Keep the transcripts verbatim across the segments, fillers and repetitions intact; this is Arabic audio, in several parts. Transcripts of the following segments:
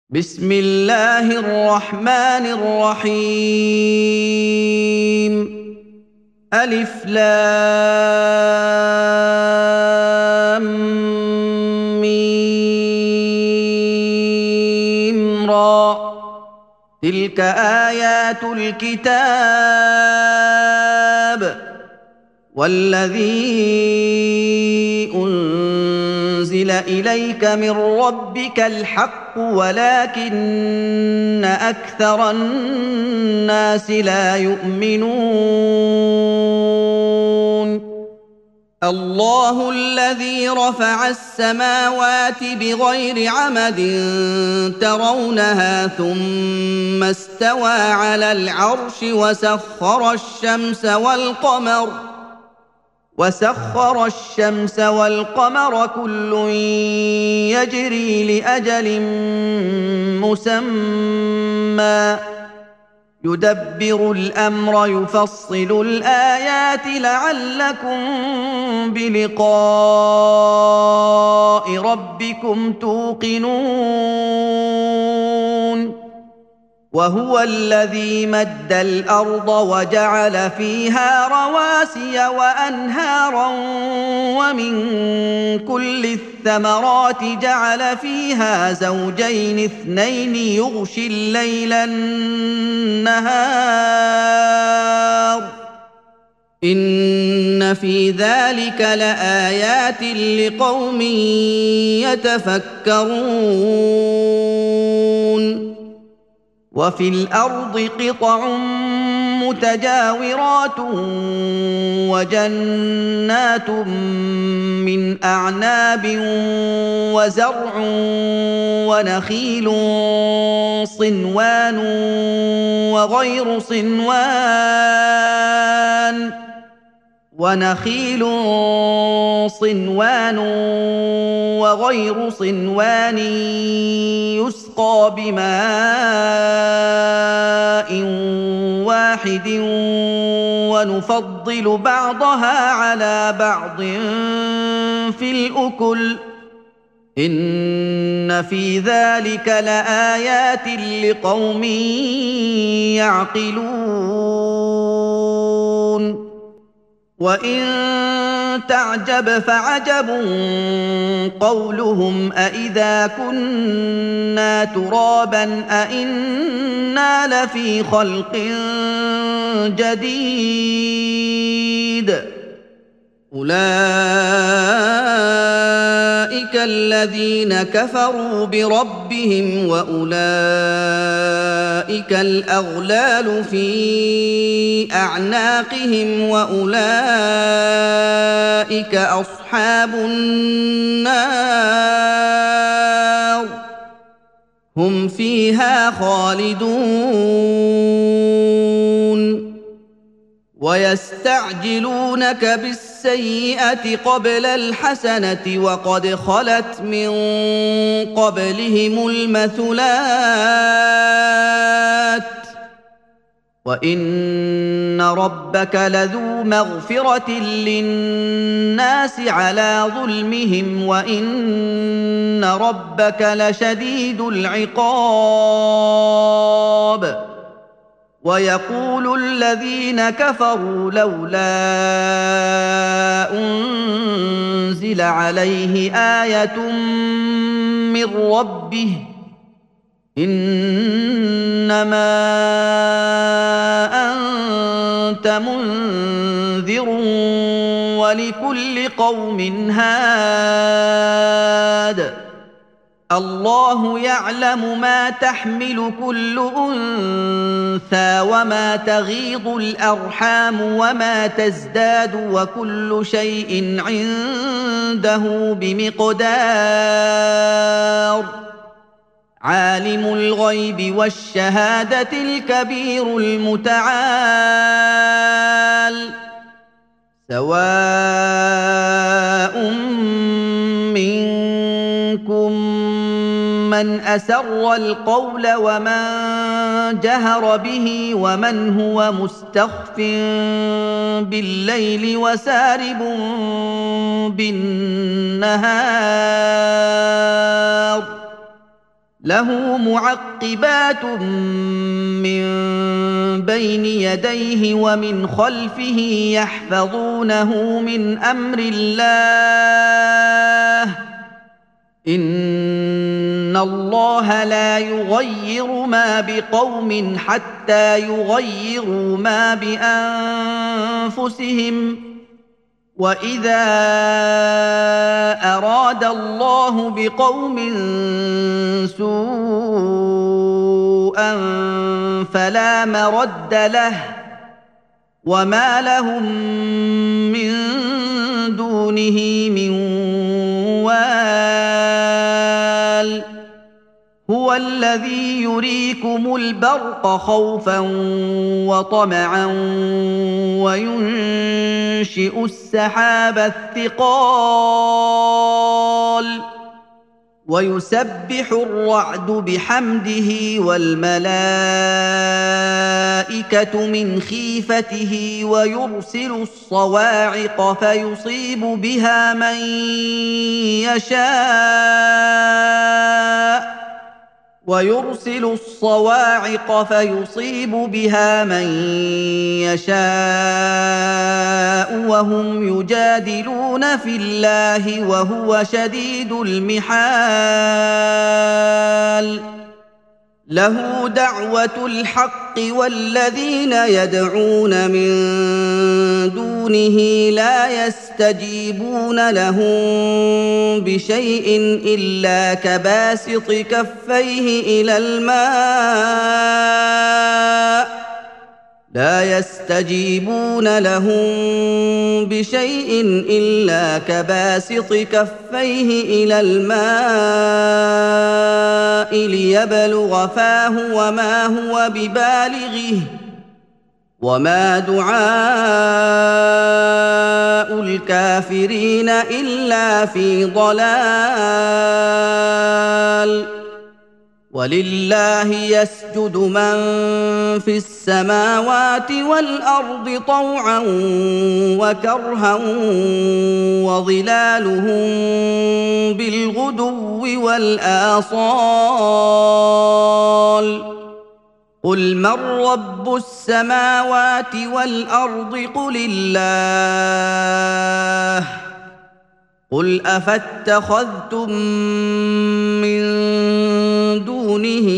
بسم الله الرحمن الرحيم. ألف لام ميم را. تلك آيات الكتاب والذي أنزل إليك من ربك الحق ولكن أكثر الناس لا يؤمنون. الله الذي رفع السماوات بغير عمد ترونها ثم استوى على العرش وسخر الشمس والقمر وسخر الشمس والقمر كل يجري لأجل مسمى يدبر الأمر يفصل الآيات لعلكم بلقاء ربكم توقنون. وهو الذي مد الأرض وجعل فيها رواسي وأنهارا ومن كل الثمرات جعل فيها زوجين اثنين يغشي الليل النهار إن في ذلك لآيات لقوم يتفكرون. وفي الأرض قطع متجاورات وجنات من أعناب وزرع ونخيل صنوان وغير صنوان ونخيل صنوان وغير صنوان يسقى بماء واحد ونفضل بعضها على بعض في الأكل إن في ذلك لآيات لقوم يعقلون. وإن تعجب فعجب قولهم أإذا كنا ترابا أإنا لفي خلق جديد أولئك الذين كفروا بربهم وأولئك الأغلال في أعناقهم وأولئك أصحاب النار هم فيها خالدون. ويستعجلونك بالسيئة قبل الحسنة وقد خلت من قبلهم المثلات وإن ربك لذو مغفرة للناس على ظلمهم وإن ربك لشديد العقاب. ويقول الذين كفروا لولا أنزل عليه آية من ربه إنما أنت منذر ولكل قوم هاد الله يعلم ما تحمل كل أنثى وما تغيض الأرحام وما تزداد وكل شيء عنده بمقدار. عالم الغيب والشهادة الكبير المتعال سواء منكم من أسر القول ومن جهر به ومن هو مستخف بالليل وسارب بالنهار له معقبات من بين يديه ومن خلفه يحفظونه من أمر الله إن الله لا يغير ما بقوم حتى يغيروا ما بأنفسهم وإذا أراد الله بقوم سوءا فلا مرد له وما لهم من دونه من وال هو الذي يريكم البرق خوفا وطمعا وينشئ السحاب الثقال ويسبح الرعد بحمده والملائكة من خيفته ويرسل الصواعق فيصيب بها من يشاء ويرسل الصواعق فيصيب بها من يشاء وهم يجادلون في الله وهو شديد المحال له دعوة الحق والذين يدعون من دونه لا يستجيبون لهم بشيء إلا كباسط كفيه إلى الماء لا يستجيبون لهم بشيء إلا كباسط كفيه إلى الماء ليبلغ فاه وما هو ببالغه وما دعاء الكافرين إلا في ضلال ولله يسجد من في السماوات والأرض طوعا وكرها وظلالهم بالغدو والآصال قل من رب السماوات والأرض قل الله قل أفاتخذتم من دونه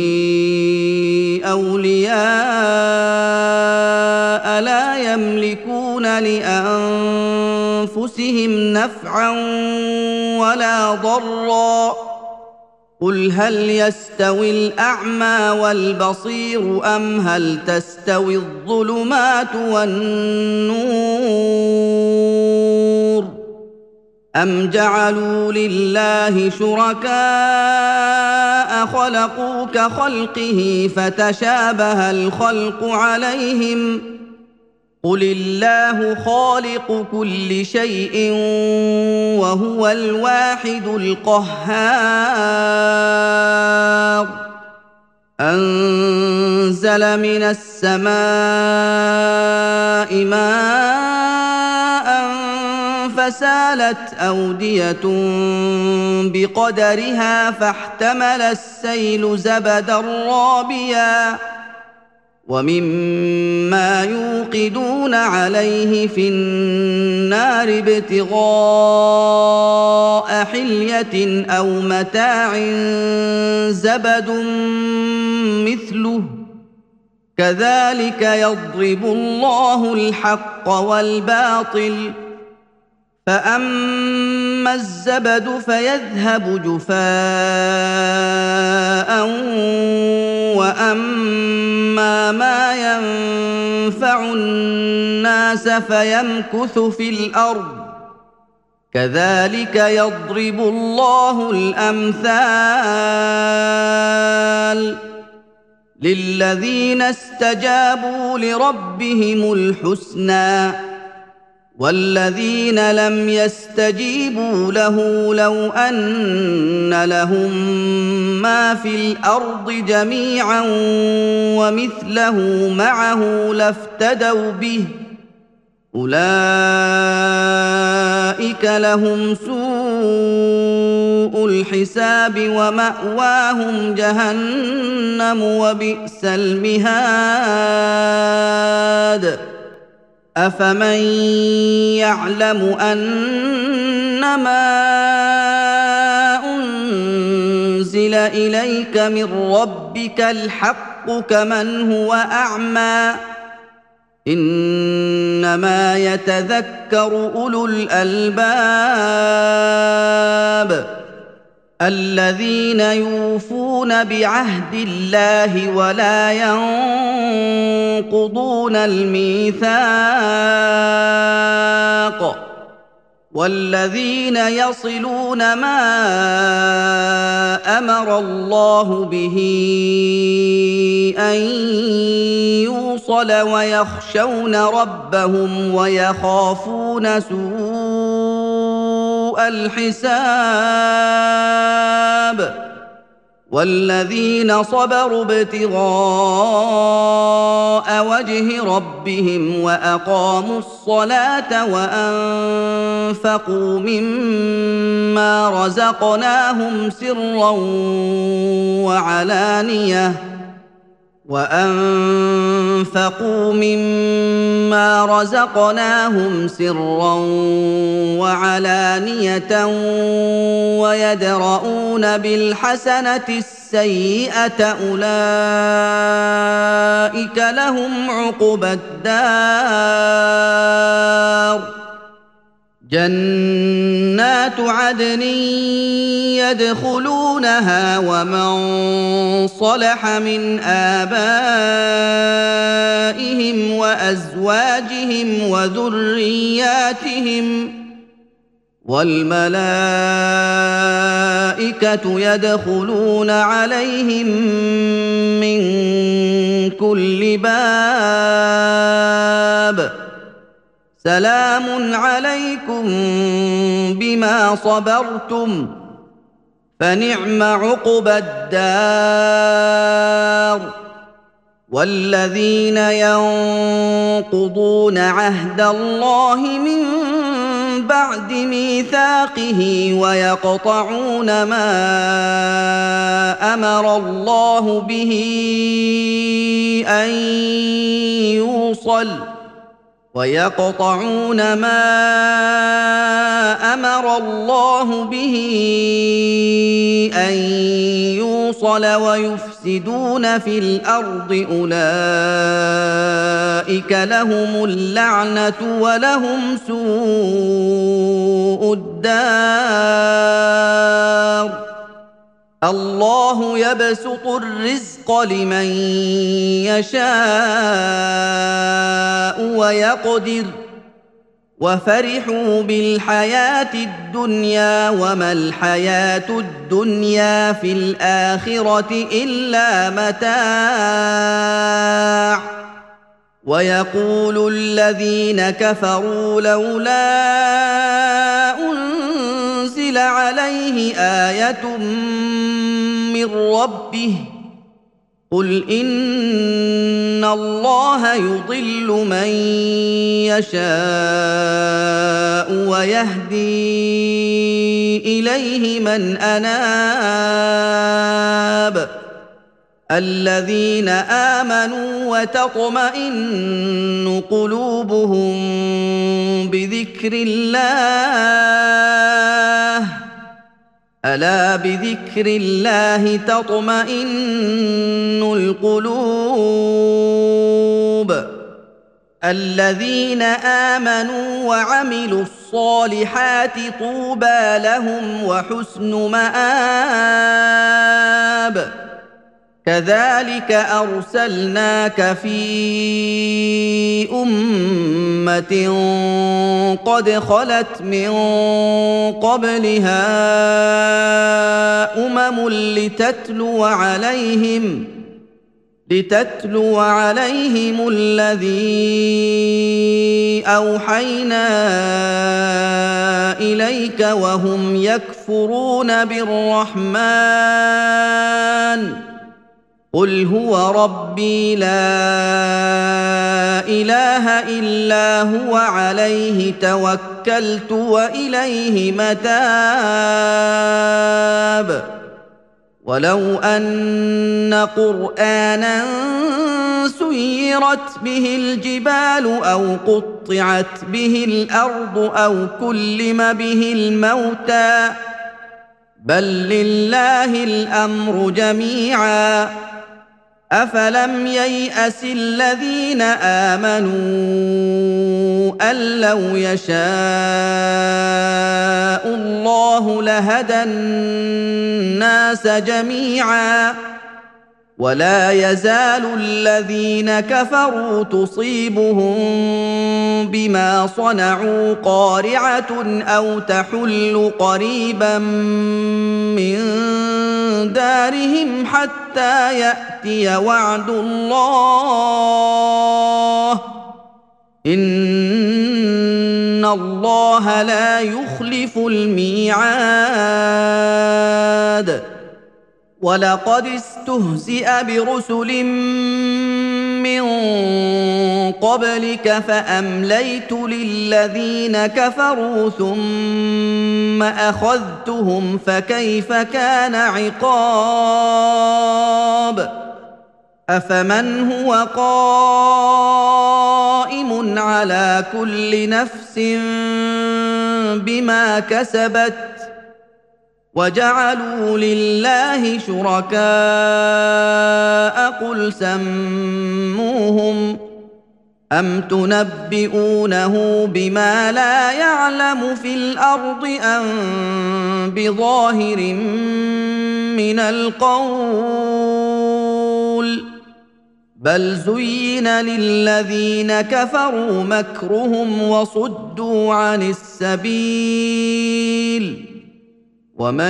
أولياء لا يملكون لأنفسهم نفعا ولا ضرا قل هل يستوي الأعمى والبصير أم هل تستوي الظلمات والنور أم جعلوا لله شركاء خلقوا كخلقه فتشابه الخلق عليهم قل الله خالق كل شيء وهو الواحد القهار أنزل من السماء ماء فسالت أودية بقدرها فاحتمل السيل زبدا رابيا ومما يوقدون عليه في النار ابتغاء حلية أو متاع زبد مثله كذلك يضرب الله الحق والباطل فأما الزبد فيذهب جفاء وأما ما ينفع الناس فيمكث في الأرض كذلك يضرب الله الأمثال للذين استجابوا لربهم الحسنى والذين لم يستجيبوا له لو أن لهم ما في الأرض جميعا ومثله معه لافتدوا به أولئك لهم سوء سوء الحساب ومأواهم جهنم وبئس المهاد أفمن يعلم أنما أنزل إليك من ربك الحق كمن هو أعمى إنما يتذكر أولو الألباب الذين يوفون بعهد الله ولا ينقضون الميثاق والذين يصلون ما أمر الله به أن يوصل ويخشون ربهم ويخافون سوء الحساب والذين صبروا ابتغاء وجه ربهم وأقاموا الصلاة وأنفقوا مما رزقناهم سرا وعلانية وأنفقوا مما رزقناهم سرا وعلانية ويدرؤون بالحسنة السيئة أولئك لهم عقبى الدار جنات عدن يدخلونها ومن صلح من آبائهم وأزواجهم وذرياتهم والملائكة يدخلون عليهم من كل باب سلام عليكم بما صبرتم فنعم عقبى الدار والذين ينقضون عهد الله من بعد ميثاقه ويقطعون ما أمر الله به أن يوصل ويقطعون ما أمر الله به أن يوصل ويفسدون في الأرض أولئك لهم اللعنة ولهم سوء الدار الله يبسط الرزق لمن يشاء ويقدر وفرحوا بالحياة الدنيا وما الحياة الدنيا في الآخرة إلا متاع ويقول الذين كفروا لولا أنزل عليه آية من ربه قل إن الله يضل من يشاء ويهدي إليه من أناب الذين آمنوا وتطمئن قلوبهم بذكر الله ألا بذكر الله تطمئن القلوب الذين آمنوا وعملوا الصالحات طوبى لهم وحسن مآب كذلك أرسلناك في أمة قد خلت من قبلها أمم لتتلو عليهم لتتلو عليهم الذي أوحينا إليك وهم يكفرون بالرحمن قل هو ربي لا اله الا هو عليه توكلت واليه متاب ولو ان قرانا سيرت به الجبال او قطعت به الارض او كلم به الموتى بل لله الامر جميعا افلم ييأس الذين امنوا ان لو يشاء الله لهدى الناس جميعا ولا يزال الذين كفروا تصيبهم بما صنعوا قارعة أو تحل قريبا من دارهم حتى يأتي وعد الله إن الله لا يخلف الميعاد ولقد استهزئ برسل من قبلك فأمليت للذين كفروا ثم أخذتهم فكيف كان عقاب أفمن هو قائم على كل نفس بما كسبت وجعلوا لله شركاء قل سموهم أم تنبئونه بما لا يعلم في الأرض أم بظاهر من القول بل زين للذين كفروا مكرهم وصدوا عن السبيل ومن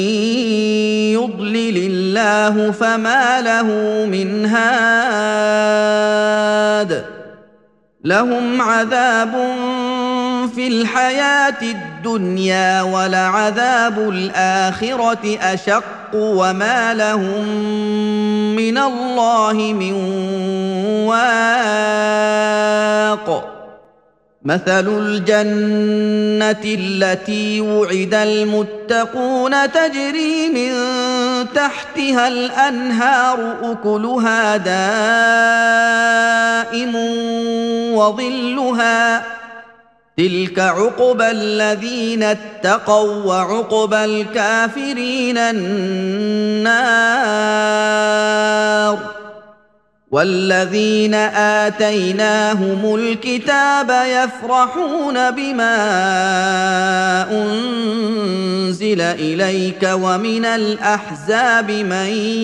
يضلل الله فما له من هاد لهم عذاب في الحياة الدنيا ولعذاب الآخرة أشق وما لهم من الله من واق مثل الجنة التي وعد المتقون تجري من تحتها الأنهار أكلها دائم وظلها تلك عقبى الذين اتقوا وعقبى الكافرين النار والذين آتيناهم الكتاب يفرحون بما أنزل إليك ومن الأحزاب من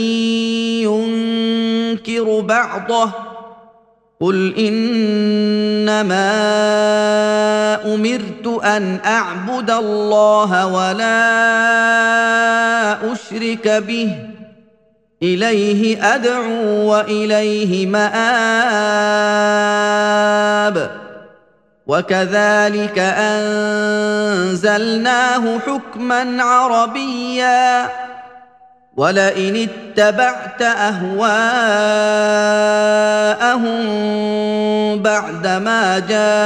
ينكر بعضه قل إنما أمرت أن أعبد الله ولا أشرك به إليه أدعو وإليه مآب وكذلك أنزلناه حكما عربيا ولئن اتبعت أهواءهم بعدما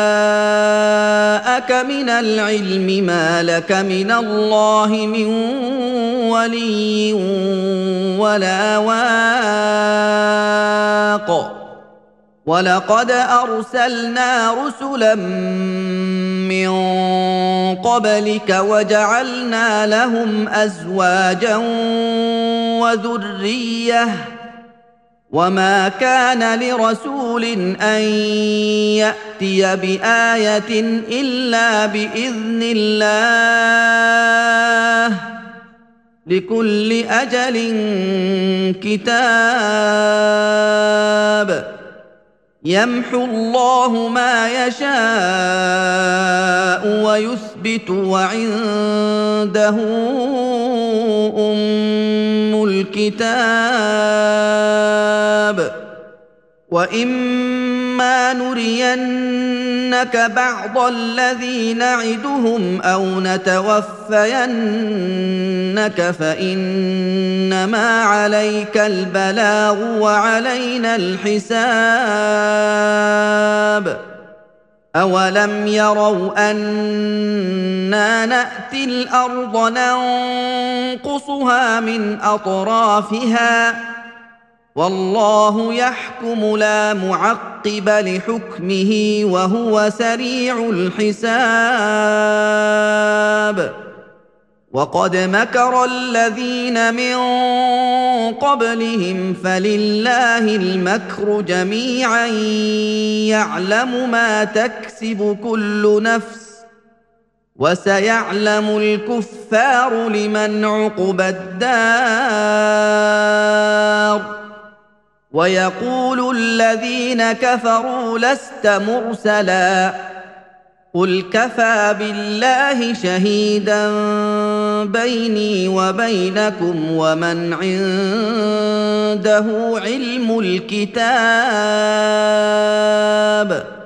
جاءك من العلم ما لك من الله من ولي ولا واق ولقد أرسلنا رسلا من قبلك وجعلنا لهم أزواجا وذرية وما كان لرسول أن يأتي بآية إلا بإذن الله لكل أجل كتاب يمحو الله ما يشاء ويثبت وعنده أم الكتاب وإما إما نرينك بعض الذي نعدهم أو نتوفينك فإنما عليك البلاغ وعلينا الحساب أولم يروا أنا نأتي الأرض ننقصها من أطرافها والله يحكم لا معقب لحكمه وهو سريع الحساب وقد مكر الذين من قبلهم فلله المكر جميعا يعلم ما تكسب كل نفس وسيعلم الكفار لمن عقبى الدار ويقول الذين كفروا لست مرسلا قل كفى بالله شهيدا بيني وبينكم ومن عنده علم الكتاب